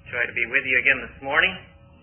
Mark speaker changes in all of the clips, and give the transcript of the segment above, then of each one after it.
Speaker 1: Joy to be with you again this morning.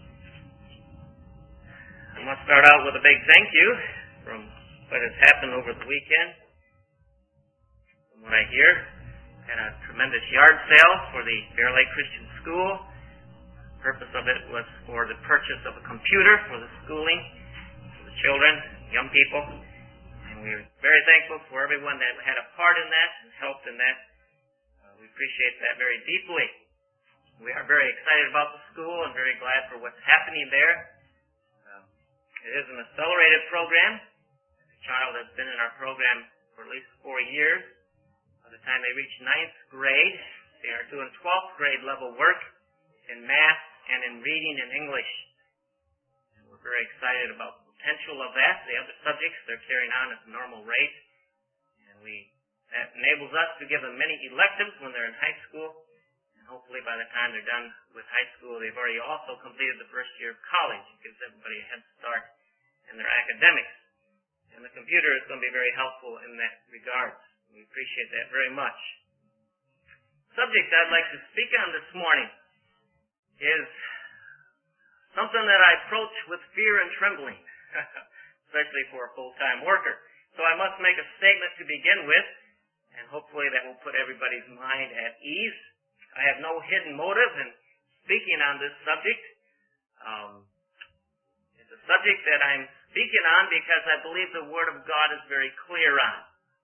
Speaker 1: I must start out with a big thank you from what has happened over the weekend. From what I hear, had a tremendous yard sale for the Bear Lake Christian School. The purpose of it was for the purchase of a computer for the schooling for the children, young people. And we're very thankful for everyone that had a part in that and helped in that. We appreciate that very deeply. We are very excited about the school and very glad for what's happening there. It is an accelerated program. The child has been in our program for at least 4 years. By the time they reach 9th grade, they are doing 12th grade level work in math and in reading and English. And we're very excited about the potential of that. The other subjects they're carrying on at the normal rate. And that enables us to give them many electives when they're in high school. And hopefully by the time they're done with high school, they've already also completed the first year of college. It gives everybody a head start in their academics. And the computer is going to be very helpful in that regard. We appreciate that very much. The subject I'd like to speak on this morning is something that I approach with fear and trembling, especially for a full-time worker. So I must make a statement to begin with, and hopefully that will put everybody's mind at ease. I have no hidden motive in speaking on this subject. It's a subject that I'm speaking on because I believe the Word of God is very clear on.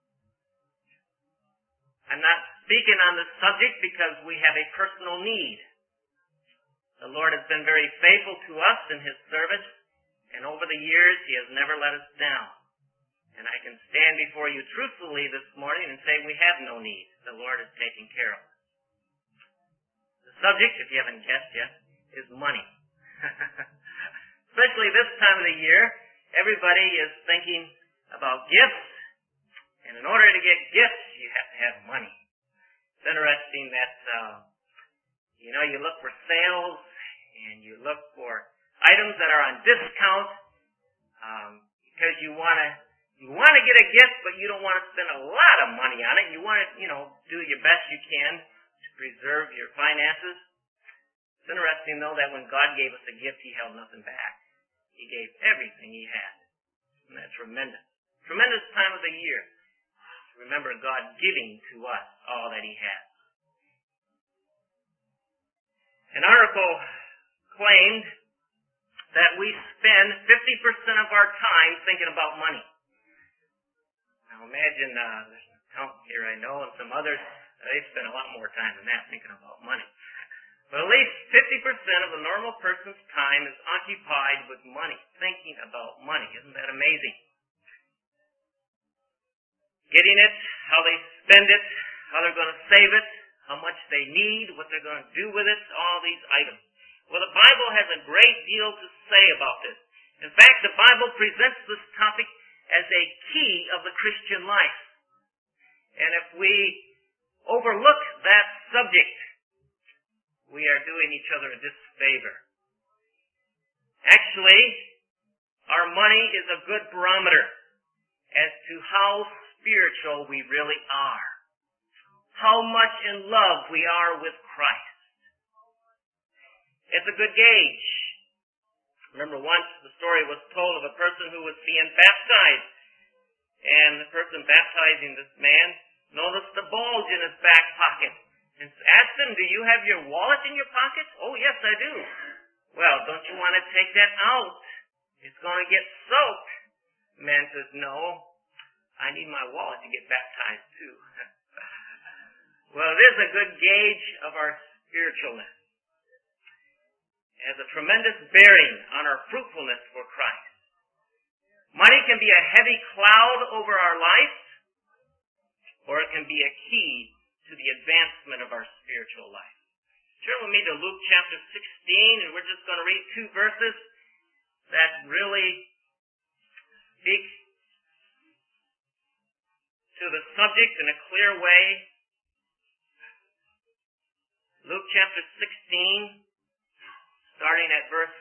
Speaker 1: I'm not speaking on this subject because we have a personal need. The Lord has been very faithful to us in His service, and over the years He has never let us down. And I can stand before you truthfully this morning and say we have no need. The Lord is taking care of us. The subject, if you haven't guessed yet, is money. Especially this time of the year, everybody is thinking about gifts. And in order to get gifts, you have to have money. It's interesting that, you look for sales and you look for items that are on discount because you want to get a gift, but you don't want to spend a lot of money on it. You want to, do your best you can to preserve your finances. It's interesting, though, that when God gave us a gift, He held nothing back. He gave everything He had. Isn't that tremendous? Tremendous time of the year. Remember God giving to us all that He has. An article claimed that we spend 50% of our time thinking about money. Now imagine, there's an accountant here I know and some others, they spend a lot more time than that thinking about money. But at least 50% of the normal person's time is occupied with money, thinking about money. Isn't that amazing? Getting it, how they spend it, how they're going to save it, how much they need, what they're going to do with it, all these items. Well, the Bible has a great deal to say about this. In fact, the Bible presents this topic as a key of the Christian life. And if we overlook that subject, we are doing each other a disfavor. Actually, our money is a good barometer as to how spiritual we really are. How much in love we are with Christ. It's a good gauge. Remember once the story was told of a person who was being baptized. And the person baptizing this man noticed a bulge in his back pocket. And asked him, "Do you have your wallet in your pocket?" "Oh, yes, I do." "Well, don't you want to take that out? It's going to get soaked." The man says, "No, I need my wallet to get baptized too." Well, it is a good gauge of our spiritualness. It has a tremendous bearing on our fruitfulness for Christ. Money can be a heavy cloud over our life, or it can be a key to the advancement of our spiritual life. Turn with me to Luke chapter 16, and we're just going to read 2 verses that really speak to the subject in a clear way. Luke chapter 16, starting at verse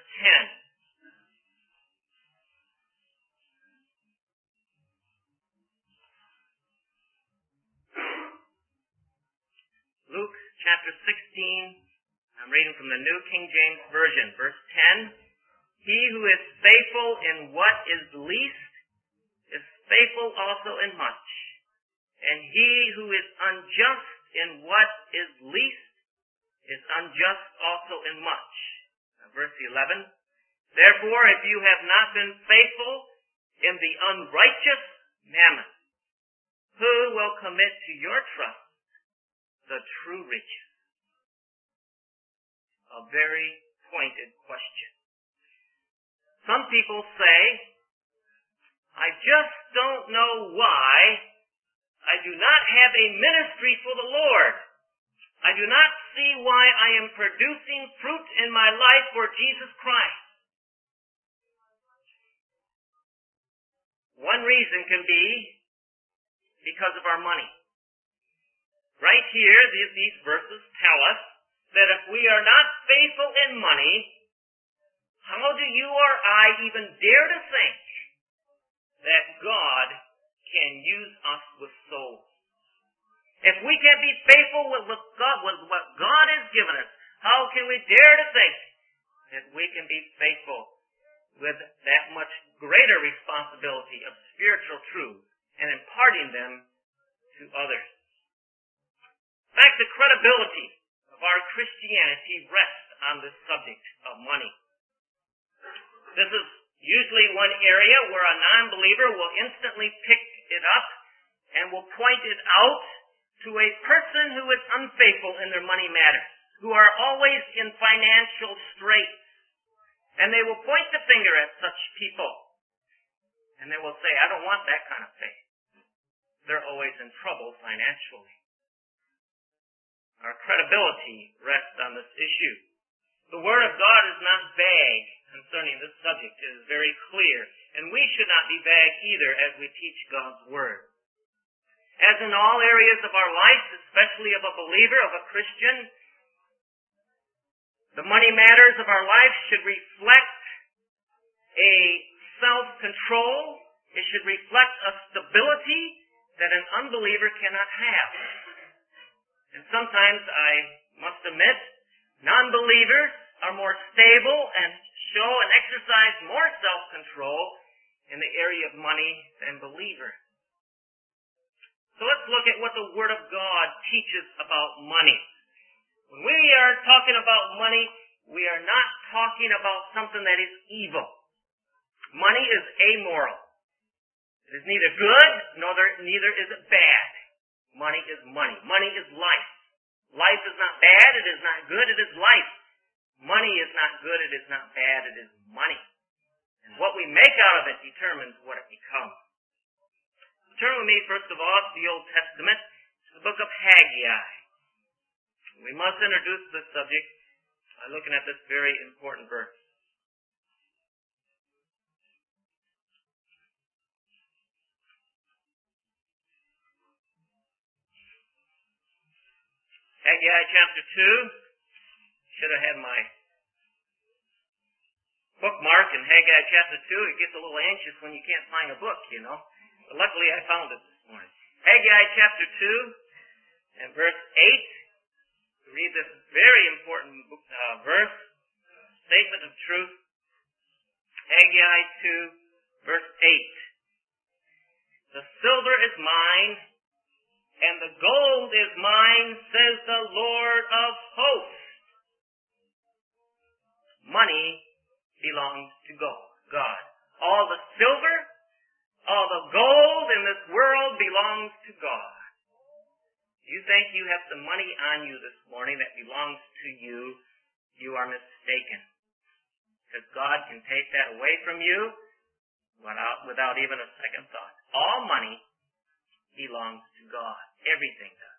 Speaker 1: 10. Luke chapter 16, I'm reading from the New King James Version, verse 10. He who is faithful in what is least is faithful also in much. And he who is unjust in what is least is unjust also in much. Verse 11. Therefore, if you have not been faithful in the unrighteous mammon, who will commit to your trust the true riches? A very pointed question. Some people say, I just don't know why I do not have a ministry for the Lord. I do not see why I am producing fruit in my life for Jesus Christ. One reason can be because of our money. Right here, these verses tell us that if we are not faithful in money, how do you or I even dare to think that God can use us with souls? If we can't be faithful with what God has given us, how can we dare to think that we can be faithful with that much greater responsibility of spiritual truth and imparting them to others? In fact, the credibility of our Christianity rests on this subject of money. This is usually one area where a non-believer will instantly pick it up and will point it out to a person who is unfaithful in their money matters, who are always in financial straits. And they will point the finger at such people. And they will say, I don't want that kind of faith. They're always in trouble financially. Our credibility rests on this issue. The Word of God is not vague concerning this subject. It is very clear. And we should not be vague either as we teach God's Word. As in all areas of our life, especially of a believer, of a Christian, the money matters of our life should reflect a self-control. It should reflect a stability that an unbeliever cannot have. And sometimes, I must admit, non-believers are more stable and show and exercise more self-control in the area of money than believers. So let's look at what the Word of God teaches about money. When we are talking about money, we are not talking about something that is evil. Money is amoral. It is neither good, neither is it bad. Money is money. Money is life. Life is not bad, it is not good, it is life. Money is not good, it is not bad, it is money. And what we make out of it determines what it becomes. Turn with me, first of all, to the Old Testament, to the book of Haggai. We must introduce this subject by looking at this very important verse. Haggai chapter 2. Should have had my bookmark in Haggai chapter 2. It gets a little anxious when you can't find a book, you know. But luckily I found it this morning. Haggai chapter 2 and verse 8. We read this very important verse, statement of truth. Haggai 2, verse 8. The silver is mine, and the gold is mine, says the Lord of hosts. Money belongs to God. All the silver, all the gold in this world belongs to God. You think you have some money on you this morning that belongs to you, you are mistaken. Because God can take that away from you without even a second thought. All money belongs to God. Everything does.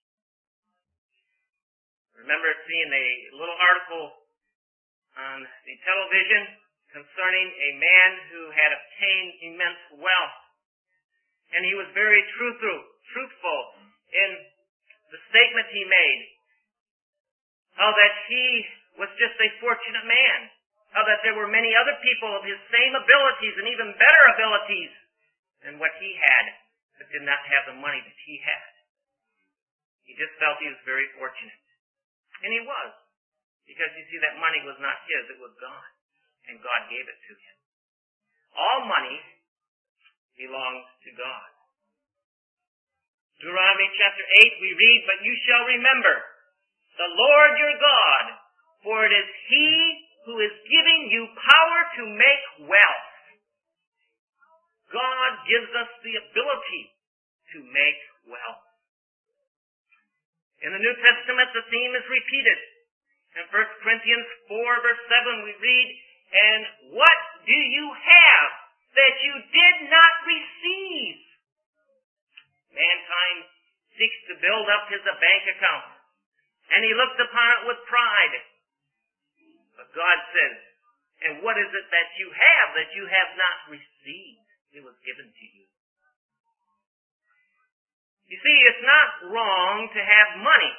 Speaker 1: Remember seeing a little article on the television concerning a man who had obtained immense wealth. And he was very truthful in the statement he made. How that he was just a fortunate man. How that there were many other people of his same abilities and even better abilities than what he had, but did not have the money that he had. He just felt he was very fortunate. And he was. Because you see, that money was not his, it was God. And God gave it to him. All money belongs to God. Deuteronomy chapter 8, we read, "But you shall remember the Lord your God, for it is He who is giving you power to make wealth." God gives us the ability to make wealth. In the New Testament, the theme is repeated. In 1 Corinthians 4, verse 7, we read, "And what do you have that you did not receive?" Mankind seeks to build up his bank account, and he looks upon it with pride. But God says, "And what is it that you have not received? It was given to you." You see, it's not wrong to have money.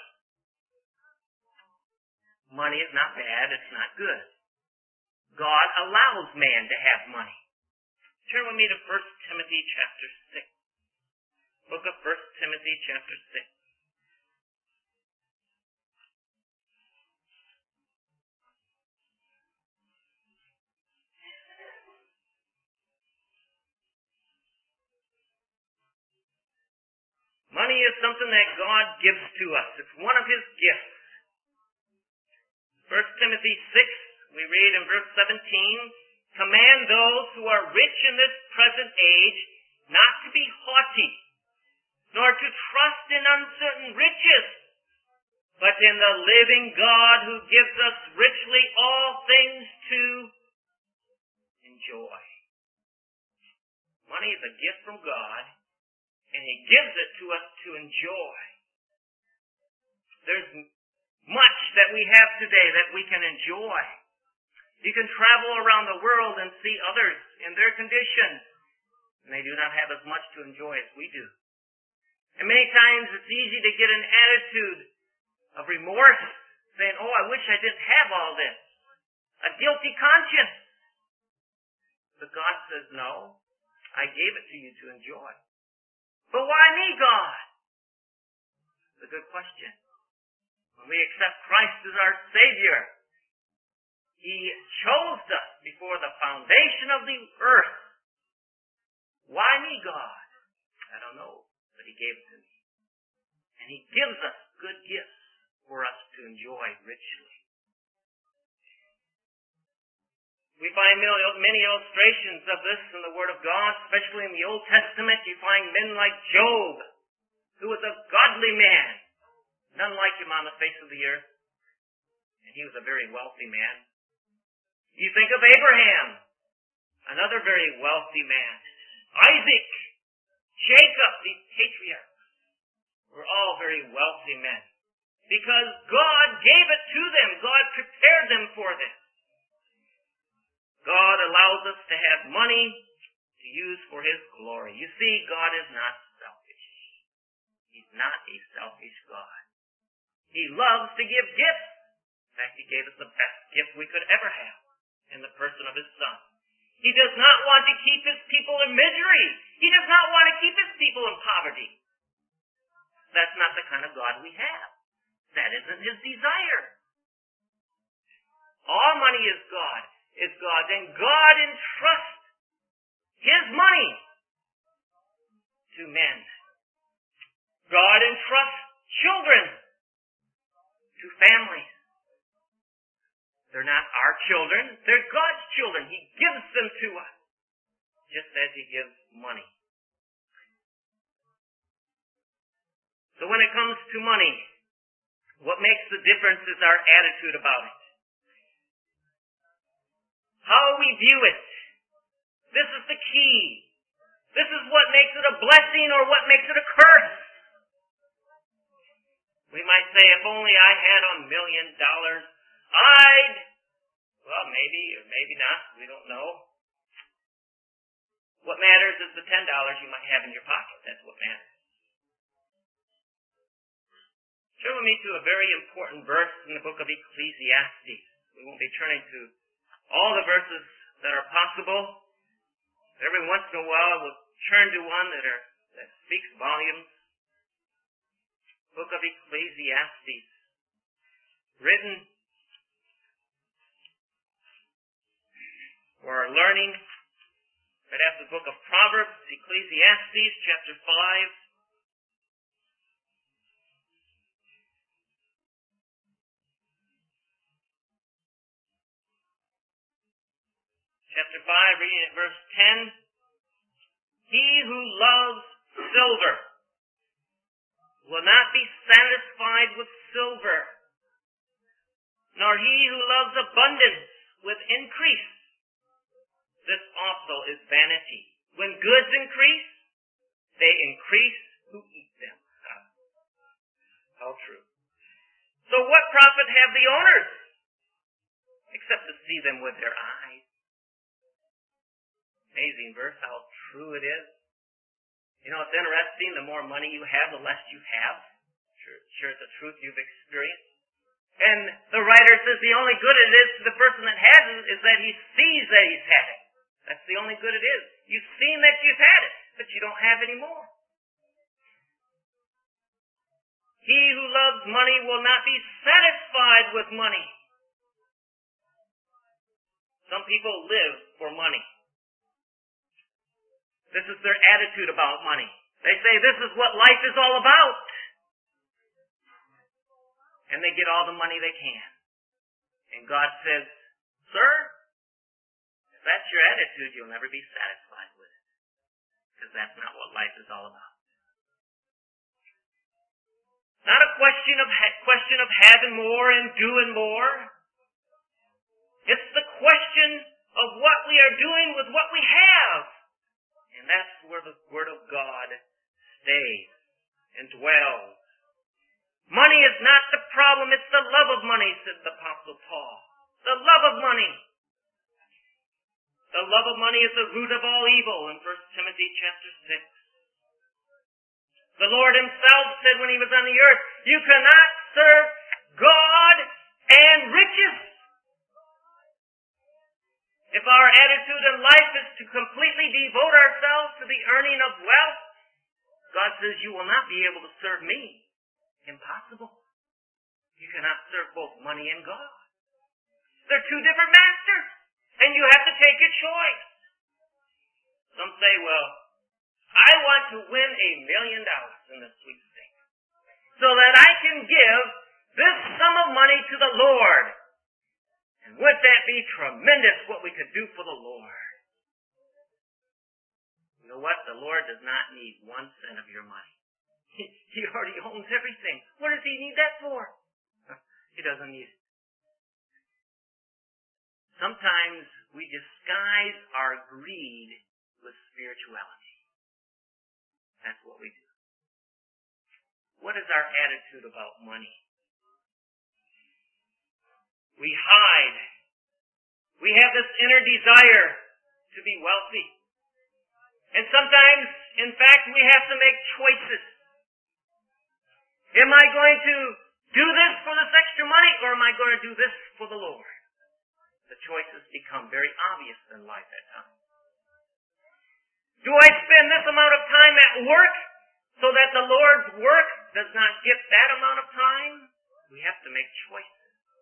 Speaker 1: Money is not bad, it's not good. God allows man to have money. Turn with me to 1 Timothy chapter 6. Book of 1 Timothy chapter 6. Money is something that God gives to us. It's one of His gifts. 1 Timothy 6, we read in verse 17, "Command those who are rich in this present age not to be haughty, nor to trust in uncertain riches, but in the living God who gives us richly all things to enjoy." Money is a gift from God, and He gives it to us to enjoy. There's much that we have today that we can enjoy. You can travel around the world and see others in their condition, and they do not have as much to enjoy as we do. And many times it's easy to get an attitude of remorse, saying, "Oh, I wish I didn't have all this." A guilty conscience. But God says, "No, I gave it to you to enjoy." "But why me, God?" It's a good question. When we accept Christ as our Savior, He chose us before the foundation of the earth. Why me, God? I don't know, but He gave it to me. And He gives us good gifts for us to enjoy richly. We find many illustrations of this in the Word of God, especially in the Old Testament. You find men like Job, who was a godly man. None like him on the face of the earth. And he was a very wealthy man. You think of Abraham, another very wealthy man. Isaac, Jacob, these patriarchs were all very wealthy men. Because God gave it to them. God prepared them for this. God allows us to have money to use for His glory. You see, God is not selfish. He's not a selfish God. He loves to give gifts. In fact, He gave us the best gift we could ever have in the person of His Son. He does not want to keep His people in misery. He does not want to keep His people in poverty. That's not the kind of God we have. That isn't His desire. All money is God's, and God entrusts His money to men. God entrusts children to families. They're not our children, they're God's children. He gives them to us, just as He gives money. So when it comes to money, what makes the difference is our attitude about it. How we view it. This is the key. This is what makes it a blessing or what makes it a curse. We might say, if only I had $1 million, well, maybe or maybe not. We don't know. What matters is the $10 you might have in your pocket. That's what matters. Turn with me to a very important verse in the book of Ecclesiastes. We won't be turning to all the verses that are possible. Every once in a while we'll turn to one that speaks volumes. Book of Ecclesiastes, written for our learning. Right after the book of Proverbs, Ecclesiastes, chapter 5. Chapter 5, reading at verse 10. He who loves silver will not be satisfied with silver, nor he who loves abundance with increase. This also is vanity. When goods increase, they increase who eat them. How true. So what profit have the owners, except to see them with their eyes? Amazing verse, how true it is. You know, it's interesting, the more money you have, the less you have. Sure, it's a truth you've experienced. And the writer says the only good it is to the person that has it is that he sees that he's had it. That's the only good it is. You've seen that you've had it, but you don't have any more. He who loves money will not be satisfied with money. Some people live for money. This is their attitude about money. They say this is what life is all about. And they get all the money they can. And God says, sir, if that's your attitude, you'll never be satisfied with it. Because that's not what life is all about. Not a question of having more and doing more. It's the question of what we are doing with what we have. And that's where the Word of God stays and dwells. Money is not the problem, it's the love of money, said the Apostle Paul. The love of money. The love of money is the root of all evil in 1 Timothy chapter 6. The Lord himself said when he was on the earth, you cannot serve God and riches. If our attitude in life is to completely devote ourselves to the earning of wealth, God says you will not be able to serve me. Impossible. You cannot serve both money and God. They're two different masters, and you have to take a choice. Some say, well, I want to win $1 million in this sweepstakes so that I can give this sum of money to the Lord. And wouldn't that be tremendous what we could do for the Lord? You know what? The Lord does not need 1 cent of your money. He already owns everything. What does he need that for? He doesn't need it. Sometimes we disguise our greed with spirituality. That's what we do. What is our attitude about money? We hide. We have this inner desire to be wealthy. And sometimes, in fact, we have to make choices. Am I going to do this for this extra money, or am I going to do this for the Lord? The choices become very obvious in life at times. Do I spend this amount of time at work so that the Lord's work does not get that amount of time? We have to make choices.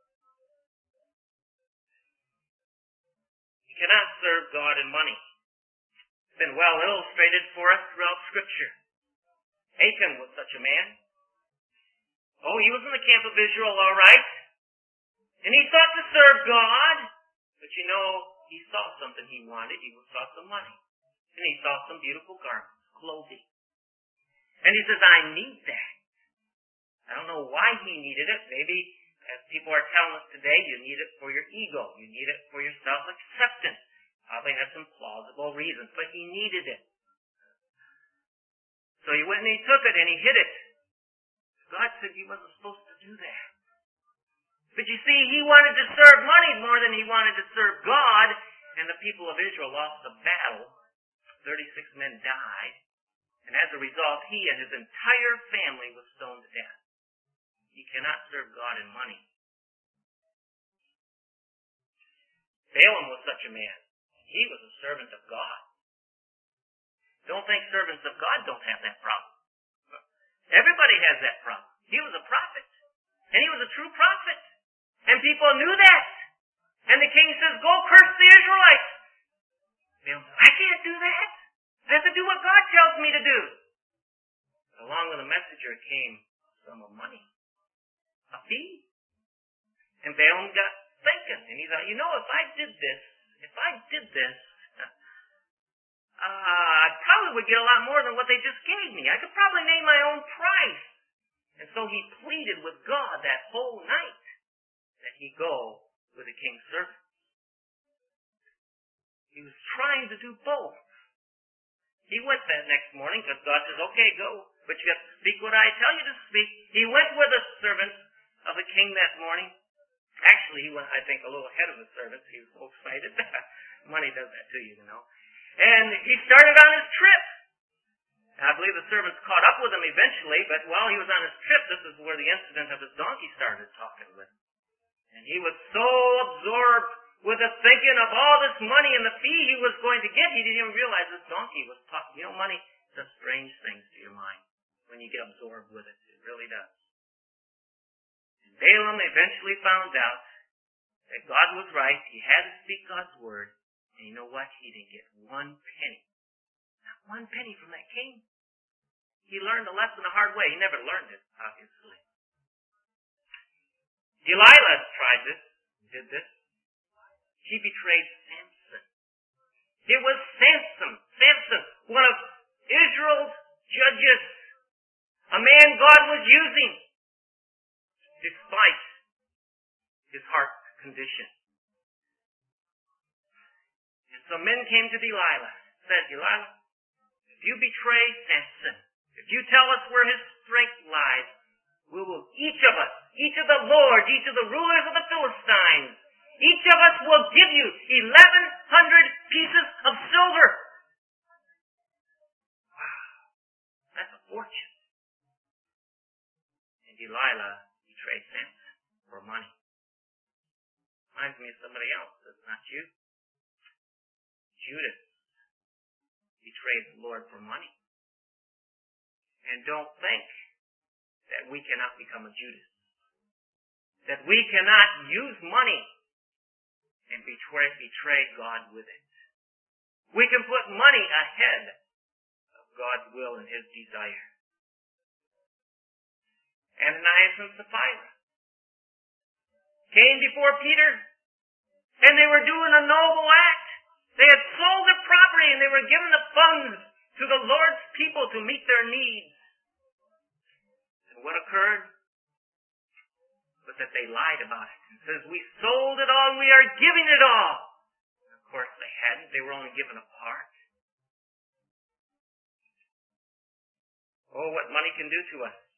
Speaker 1: You cannot serve God and money. It's been well illustrated for us throughout Scripture. Achan was such a man. Oh, he was in the camp of Israel, all right. And he thought to serve God. But you know, he saw something he wanted. He saw some money. And he saw some beautiful garments, clothing. And he says, I need that. I don't know why he needed it. Maybe, as people are telling us today, you need it for your ego. You need it for your self-acceptance. Probably has some plausible reasons, but he needed it. So he went and he took it and he hid it. God said he wasn't supposed to do that. But you see, he wanted to serve money more than he wanted to serve God, and the people of Israel lost the battle. 36 men died, and as a result, he and his entire family was stoned to death. He cannot serve God and money. Balaam was such a man. He was a servant of God. Don't think servants of God don't have that problem. Everybody has that problem. He was a prophet, and he was a true prophet. And people knew that. And the king says, go curse the Israelites. Balaam said, I can't do that. I have to do what God tells me to do. Along with the messenger came some money, a fee. And Balaam got thinking, and he thought, if I did this, I probably would get a lot more than what they just gave me. I could probably name my own price. And so he pleaded with God that whole night that he go with the king's servant. He was trying to do both. He went that next morning because God says, okay, go, but you have to speak what I tell you to speak. He went with the servants of the king that morning. Actually, he went, I think, a little ahead of the servants. He was so excited. Money does that to you, And he started on his trip. I believe the servants caught up with him eventually, but while he was on his trip, this is where the incident of his donkey started talking with him. And he was so absorbed with the thinking of all this money and the fee he was going to get, he didn't even realize this donkey was talking. Money does strange things to your mind when you get absorbed with it. It really does. And Balaam eventually found out that God was right. He had to speak God's word. And you know what? He didn't get one penny. Not one penny from that king. He learned the lesson the hard way. He never learned it, obviously. Delilah tried this, did this. She betrayed Samson. It was Samson, one of Israel's judges, a man God was using despite his heart condition. And so men came to Delilah, said, Delilah, if you betray Samson, if you tell us where his strength lies, we will, each of us, each of the lords, each of the rulers of the Philistines, each of us will give you 1,100 pieces of silver. Wow, that's a fortune. And Delilah betrayed Samson for money. Reminds me of somebody else. That's not you. Judas betrayed the Lord for money. And don't think that we cannot become a Judas. That we cannot use money and betray God with it. We can put money ahead of God's will and his desire. Ananias and Sapphira came before Peter, and they were doing a noble act. They had sold their property, and they were giving the funds to the Lord's people to meet their needs. And what occurred was that they lied about it. And says, we sold it all and we are giving it all. And of course they hadn't. They were only given a part. Oh, what money can do to us.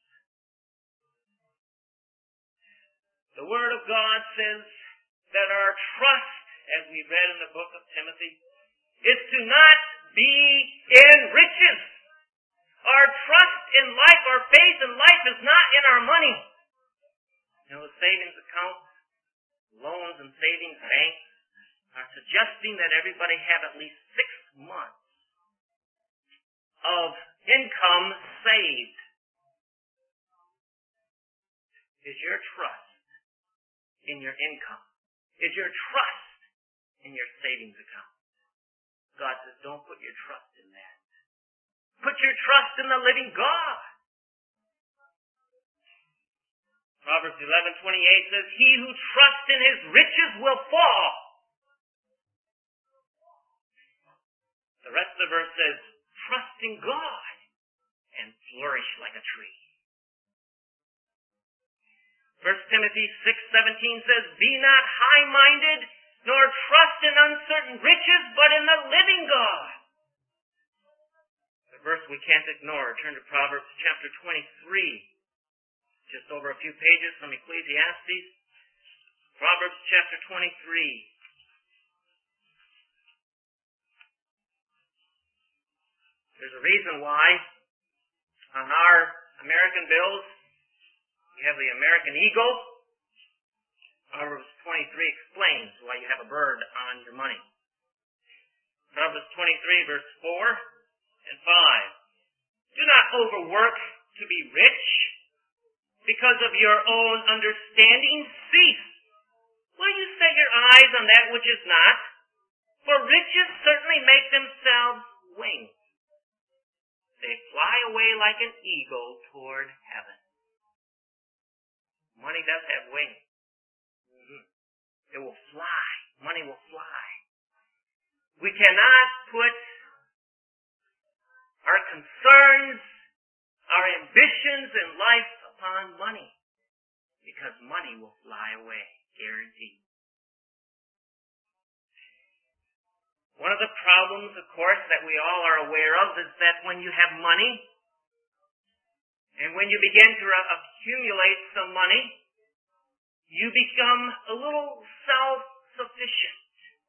Speaker 1: The Word of God says that our trust, as we read in the book of Timothy, is to not be in riches. Our trust in life, our faith in life is not in our money. The savings accounts, loans and savings banks are suggesting that everybody have at least 6 months of income saved. Is your trust in your income? Is your trust in your savings account? God says, don't put your trust in that. Put your trust in the living God. Proverbs 11:28 says, he who trusts in his riches will fall. The rest of the verse says, trust in God and flourish like a tree. 1 Timothy 6:17 says, be not high-minded, nor trust in uncertain riches, but in the living God. The verse we can't ignore. Turn to Proverbs chapter 23. Just over a few pages from Ecclesiastes. Proverbs chapter 23. There's a reason why on our American bills you have the American Eagle. Proverbs 23 explains why you have a bird on your money. Proverbs 23 verse 4 and 5. Do not overwork to be rich. Because of your own understanding, cease. Will you set your eyes on that which is not? For riches certainly make themselves wings. They fly away like an eagle toward heaven. Money does have wings. It will fly. Money will fly. We cannot put our concerns, our ambitions in life upon money, because money will fly away, guaranteed. One of the problems, of course, that we all are aware of is that when you have money, and when you begin to accumulate some money, you become a little self-sufficient.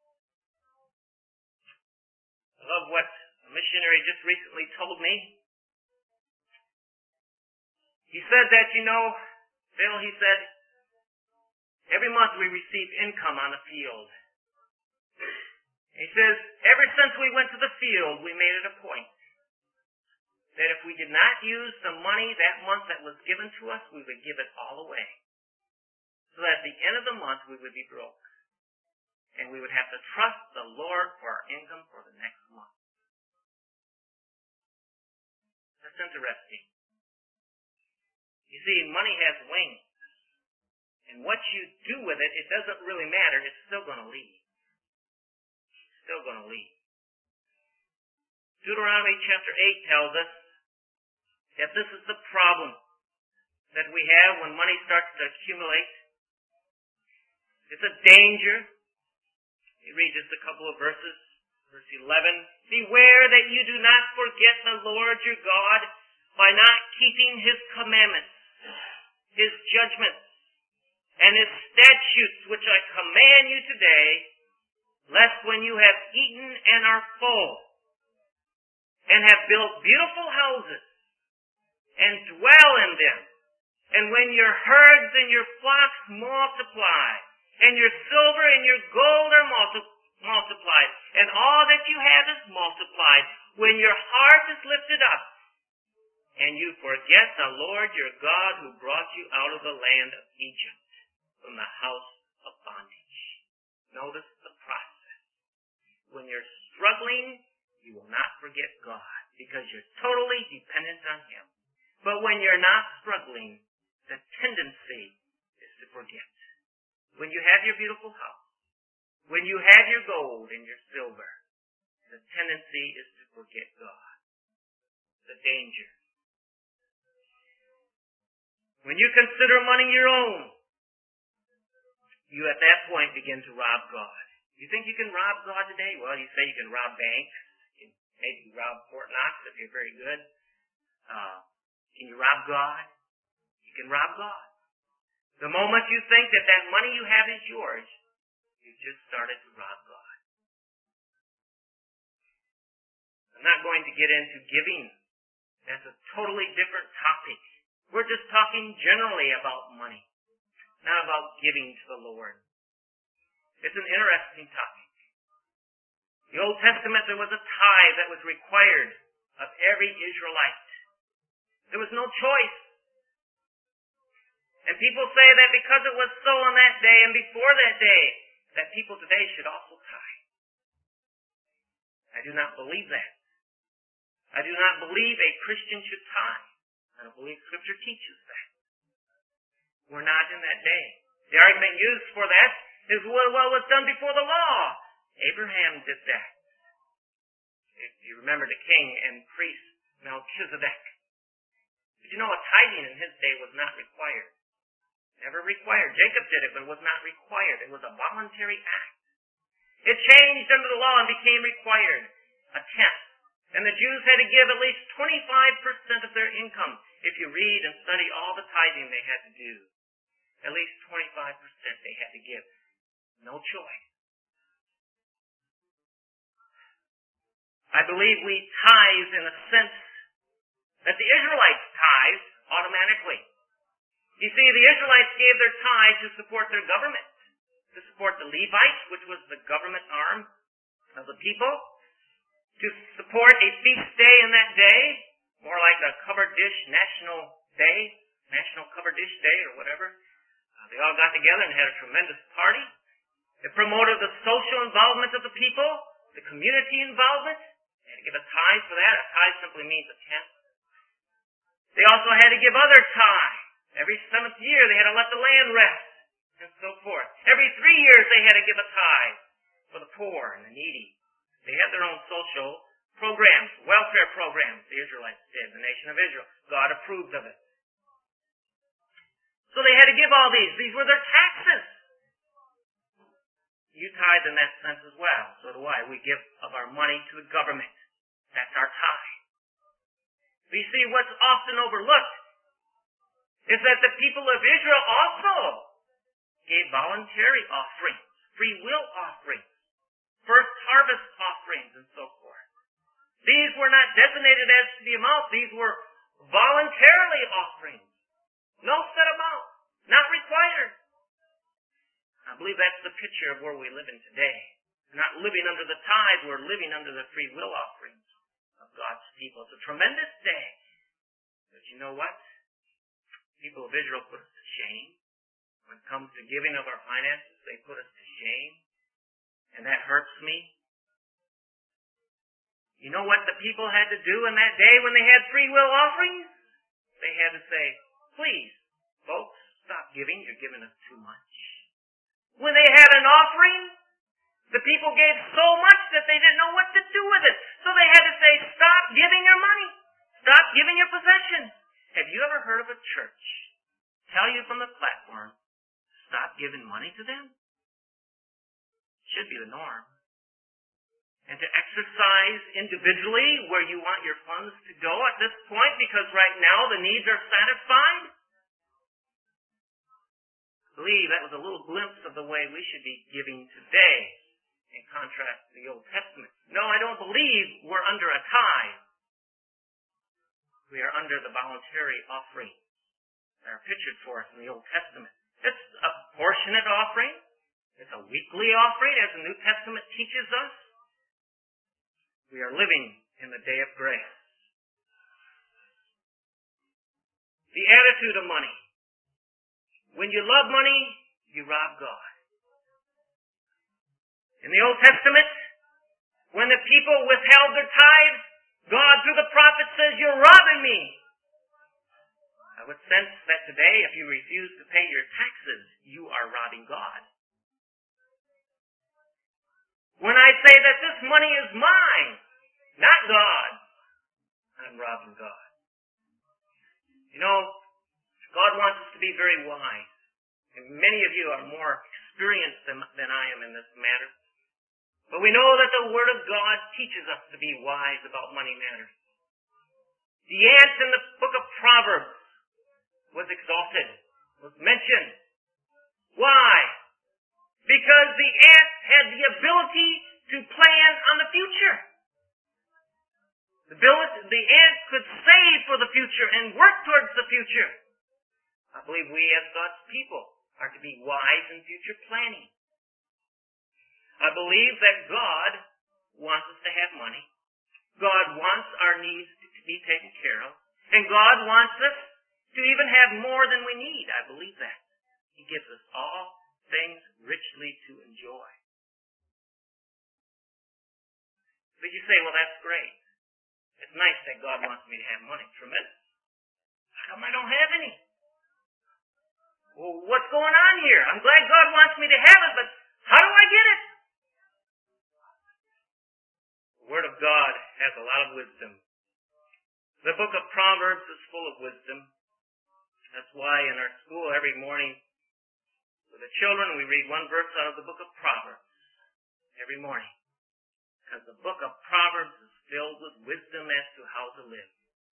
Speaker 1: I love what a missionary just recently told me. He said that, Bill, he said, every month we receive income on the field. He says, ever since we went to the field, we made it a point that if we did not use the money that month that was given to us, we would give it all away. So that at the end of the month, we would be broke. And we would have to trust the Lord for our income for the next month. That's interesting. You see, money has wings. And what you do with it, it doesn't really matter. It's still going to leave. Still going to leave. Deuteronomy chapter 8 tells us that this is the problem that we have when money starts to accumulate. It's a danger. You read just a couple of verses. Verse 11. Beware that you do not forget the Lord your God by not keeping his commandments, his judgments, and his statutes which I command you today, lest when you have eaten and are full, and have built beautiful houses, and dwell in them, and when your herds and your flocks multiply, and your silver and your gold are multiplied, and all that you have is multiplied, when your heart is lifted up, and you forget the Lord your God who brought you out of the land of Egypt, from the house of bondage. Notice the process. When you're struggling, you will not forget God, because you're totally dependent on him. But when you're not struggling, the tendency is to forget. When you have your beautiful house, when you have your gold and your silver, the tendency is to forget God. The danger. When you consider money your own, you at that point begin to rob God. You think you can rob God today? Well, you say you can rob banks. You can maybe rob Fort Knox if you're very good. Can you rob God? You can rob God. The moment you think that that money you have is yours, you've just started to rob God. I'm not going to get into giving. That's a totally different topic. We're just talking generally about money, not about giving to the Lord. It's an interesting topic. The Old Testament, there was a tithe that was required of every Israelite. There was no choice. And people say that because it was so on that day and before that day, that people today should also tithe. I do not believe that. I do not believe a Christian should tithe. I don't believe Scripture teaches that. We're not in that day. The argument used for that is, well, it was done before the law. Abraham did that. If you remember the king and priest Melchizedek. But you know, a tithing in his day was not required. Never required. Jacob did it, but it was not required. It was a voluntary act. It changed under the law and became required. A tenth. And the Jews had to give at least 25% of their income. If you read and study all the tithing they had to do, at least 25% they had to give. No choice. I believe we tithe in a sense that the Israelites tithe automatically. You see, the Israelites gave their tithe to support their government, to support the Levites, which was the government arm of the people, to support a feast day in that day, more like a covered dish national day, national covered dish day or whatever. They all got together and had a tremendous party. It promoted the social involvement of the people. the community involvement. They had to give a tithe for that. A tithe simply means a tenth. They also had to give other tithe. Every 7th year they had to let the land rest, and so forth. Every 3 years they had to give a tithe for the poor and the needy. They had their own social programs, welfare programs, the Israelites did, the nation of Israel. God approved of it. So they had to give all these. These were their taxes. You tithe in that sense as well. So do I. We give of our money to the government. That's our tithe. But you see, what's often overlooked is that the people of Israel also gave voluntary offerings, free will offerings, first harvest offerings, and so forth. These were not designated as to the amount. These were voluntarily offerings. No set amount. Not required. I believe that's the picture of where we live in today. We're not living under the tithe. We're living under the free will offerings of God's people. It's a tremendous day. But you know what? People of Israel put us to shame. When it comes to giving of our finances, they put us to shame. And that hurts me. You know what the people had to do in that day when they had free will offerings? They had to say, please, folks, stop giving. You're giving us too much. When they had an offering, the people gave so much that they didn't know what to do with it. So they had to say, stop giving your money. Stop giving your possessions. Have you ever heard of a church tell you from the platform, stop giving money to them? Should be the norm. And to exercise individually where you want your funds to go at this point, because right now the needs are satisfied. I believe that was a little glimpse of the way we should be giving today in contrast to the Old Testament. No, I don't believe we're under a tithe. We are under the voluntary offering that are pictured for us in the Old Testament. It's a proportionate offering. It's a weekly offering, as the New Testament teaches us. We are living in the day of grace. The attitude of money. When you love money, you rob God. In the Old Testament, when the people withheld their tithes, God through the prophet says, you're robbing me. I would sense that today, if you refuse to pay your taxes, you are robbing God. When I say that this money is mine, not God, I'm robbing God. You know, God wants us to be very wise. And many of you are more experienced than I am in this matter. But we know that the Word of God teaches us to be wise about money matters. The ant in the book of Proverbs was exalted, was mentioned. Why? Because the ant had the ability to plan on the future. The ant could save for the future and work towards the future. I believe we as God's people are to be wise in future planning. I believe that God wants us to have money. God wants our needs to be taken care of. And God wants us to even have more than we need. I believe that. He gives us all things richly to enjoy. But you say, well, that's great. It's nice that God wants me to have money. Tremendous. How come I don't have any? Well, what's going on here? I'm glad God wants me to have it, but how do I get it? The Word of God has a lot of wisdom. The book of Proverbs is full of wisdom. That's why in our school every morning with the children we read one verse out of the book of Proverbs every morning. Because the book of Proverbs is filled with wisdom as to how to live.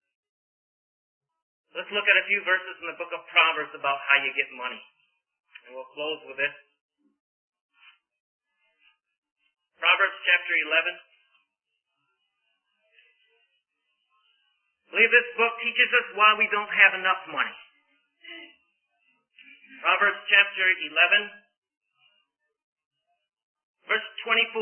Speaker 1: Let's look at a few verses in the book of Proverbs about how you get money. And we'll close with this. Proverbs chapter 11. I believe this book teaches us why we don't have enough money. Proverbs chapter 11, verse 24.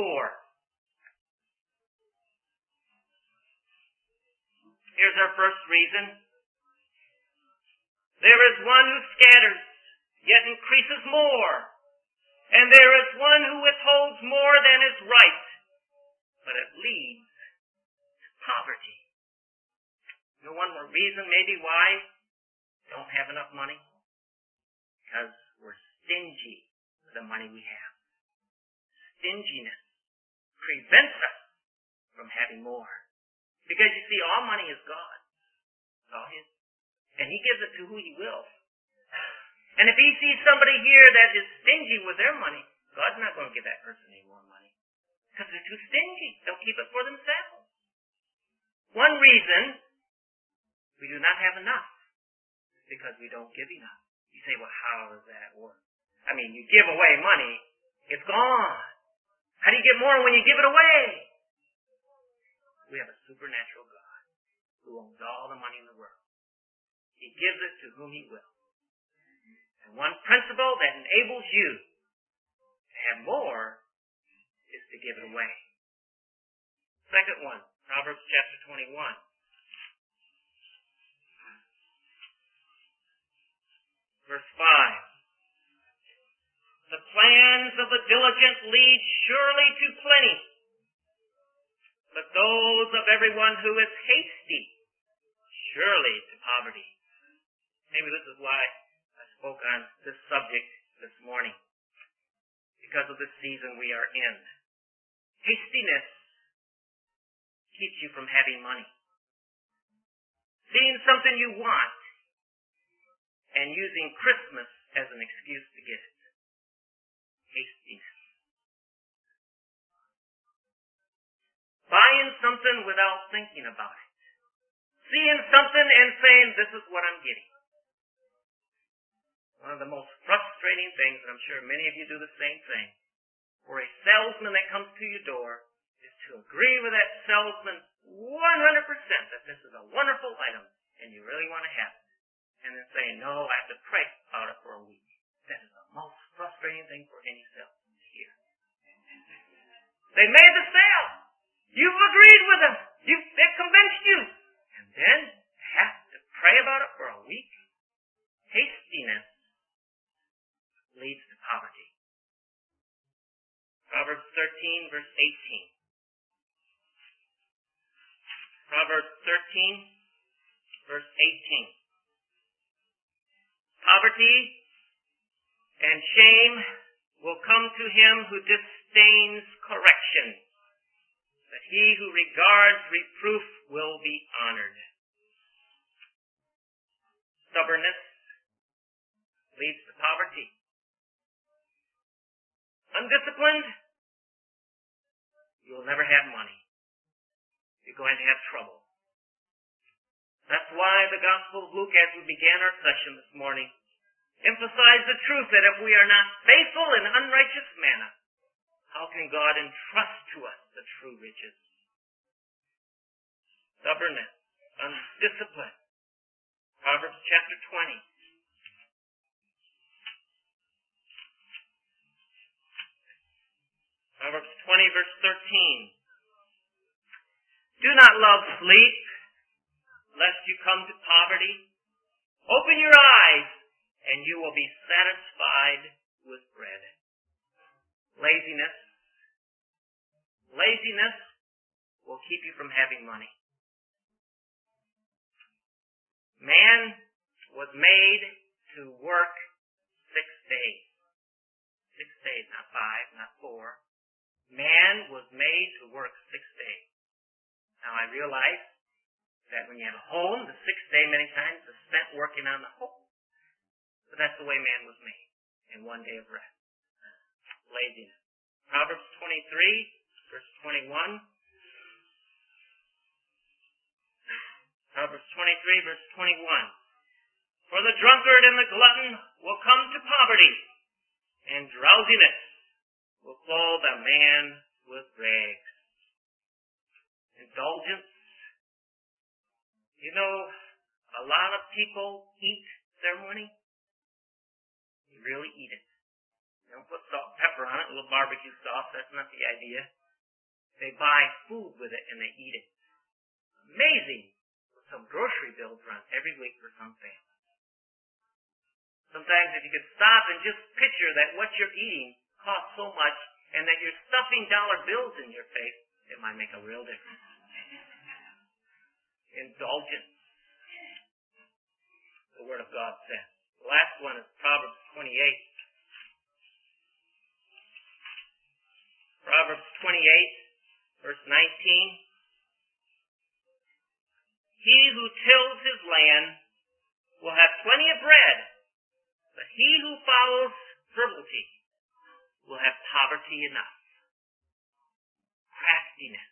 Speaker 1: Here's our first reason. There is one who scatters, yet increases more. And there is one who withholds more than is right, but it leads to poverty. You know one more reason maybe why we don't have enough money? Because we're stingy with the money we have. Stinginess prevents us from having more. Because you see, all money is God's. It's all His. And He gives it to who He wills. And if He sees somebody here that is stingy with their money, God's not going to give that person any more money. Because they're too stingy. They'll keep it for themselves. One reason we do not have enough is because we don't give enough. You say, well, how does that work? I mean, you give away money, it's gone. How do you get more when you give it away? We have a supernatural God who owns all the money in the world. He gives it to whom He will. And one principle that enables you to have more is to give it away. Second one, Proverbs chapter 21. Verse 5. The plans of the diligent lead surely to plenty, but those of everyone who is hasty surely to poverty. Maybe this is why I spoke on this subject this morning, because of this season we are in. Hastiness keeps you from having money. Seeing something you want and using Christmas as an excuse to get it. Hastiness. Buying something without thinking about it. Seeing something and saying, this is what I'm getting. One of the most frustrating things, and I'm sure many of you do the same thing, for a salesman that comes to your door is to agree with that salesman 100% that this is a wonderful item and you really want to have it. And then say, no, I have to pray about it for a week. That is the most frustrating thing for any salesman to hear. They made the sale. You've agreed with them. They've convinced you. And then have to pray about it for a week. Hastiness leads to poverty. Proverbs 13, verse 18. Proverbs 13, verse 18. Poverty and shame will come to him who disdains correction, but he who regards reproof will be honored. Stubbornness leads to poverty. Undisciplined, you'll never have money. You're going to have trouble. That's why the Gospel of Luke, as we began our session this morning, emphasized the truth that if we are not faithful in unrighteous manner, how can God entrust to us the true riches? Stubbornness, undiscipline. Proverbs chapter 20. Proverbs 20, verse 13. Do not love sleep, lest you come to poverty. Open your eyes, and you will be satisfied with bread. Laziness. Laziness will keep you from having money. Man was made to work 6 days. 6 days, not 5, not 4. Man was made to work 6 days. Now I realize that when you have a home, the 6th day many times is spent working on the home. But that's the way man was made, in 1 day of rest. Laziness. Proverbs 23, verse 21. Proverbs 23, verse 21. For the drunkard and the glutton will come to poverty, and drowsiness will clothe a man with rags. Indulgence. You know, a lot of people eat their money. They really eat it. They don't put salt and pepper on it, a little barbecue sauce. That's not the idea. They buy food with it and they eat it. Amazing what some grocery bills run every week for some families. Sometimes if you could stop and just picture that what you're eating costs so much and that you're stuffing dollar bills in your face, it might make a real difference. Indulgence, the Word of God says. The last one is Proverbs 28. Proverbs 28, verse 19. He who tills his land will have plenty of bread, but he who follows frivolity will have poverty enough. Craftiness.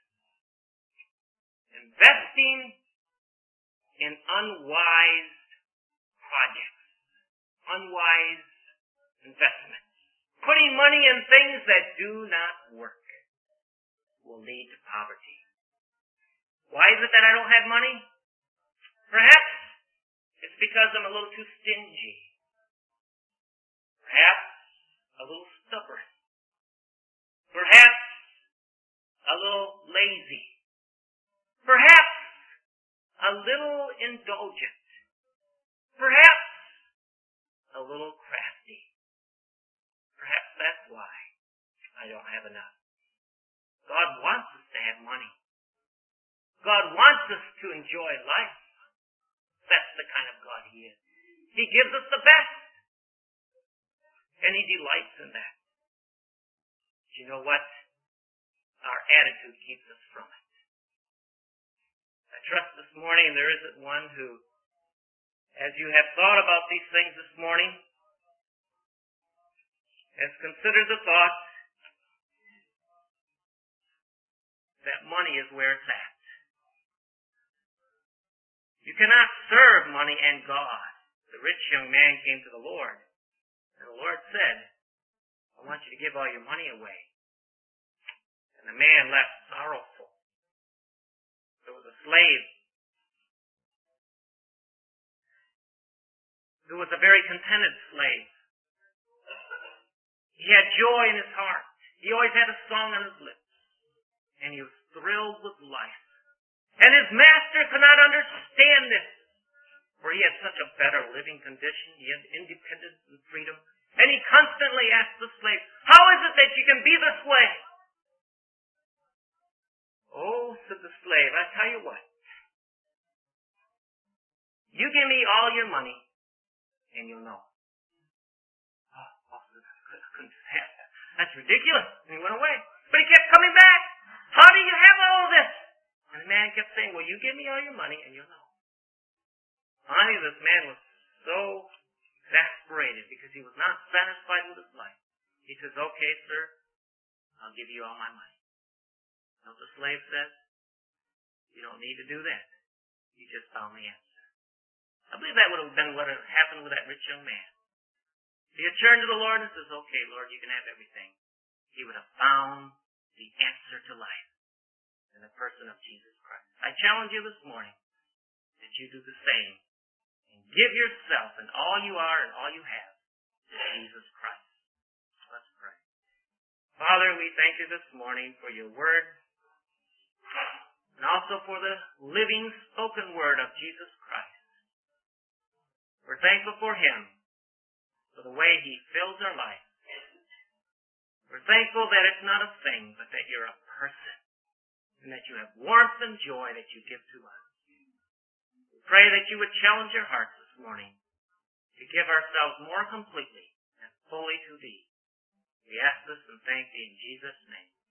Speaker 1: Investing in unwise projects. Unwise investments. Putting money in things that do not work will lead to poverty. Why is it that I don't have money? Perhaps it's because I'm a little too stingy. Perhaps a little stubborn. Perhaps a little lazy. Perhaps a little indulgent. Perhaps a little crafty. Perhaps that's why I don't have enough. God wants us to have money. God wants us to enjoy life. That's the kind of God He is. He gives us the best. And He delights in that. But you know what? Our attitude keeps us from it. I trust this morning there isn't one who, as you have thought about these things this morning, has considered the thought that money is where it's at. You cannot serve money and God. The rich young man came to the Lord, and the Lord said, I want you to give all your money away. And the man left sorrowful. There was a slave who was a very contented slave. He had joy in his heart. He always had a song on his lips. And he was thrilled with life. And his master could not understand this, for he had such a better living condition. He had independence and freedom. And he constantly asked the slave, how is it that you can be this way? Oh, said the slave, I tell you what. You give me all your money, and you'll know. Oh, I couldn't stand that. That's ridiculous. And he went away. But he kept coming back. How do you have all of this? And the man kept saying, well, you give me all your money, and you'll know. Finally, this man was so exasperated because he was not satisfied with his life. He says, okay, sir, I'll give you all my money. You know what the slave says? You don't need to do that. You just found the answer. I believe that would have been what had happened with that rich young man. He had turned to the Lord and says, okay, Lord, you can have everything. He would have found the answer to life in the person of Jesus Christ. I challenge you this morning that you do the same and give yourself and all you are and all you have to Jesus Christ. Let's pray. Father, we thank you this morning for your word and also for the living spoken word of Jesus Christ. We're thankful for him, for the way he fills our life. We're thankful that it's not a thing, but that you're a person, and that you have warmth and joy that you give to us. We pray that you would challenge our hearts this morning to give ourselves more completely and fully to thee. We ask this and thank thee in Jesus' name.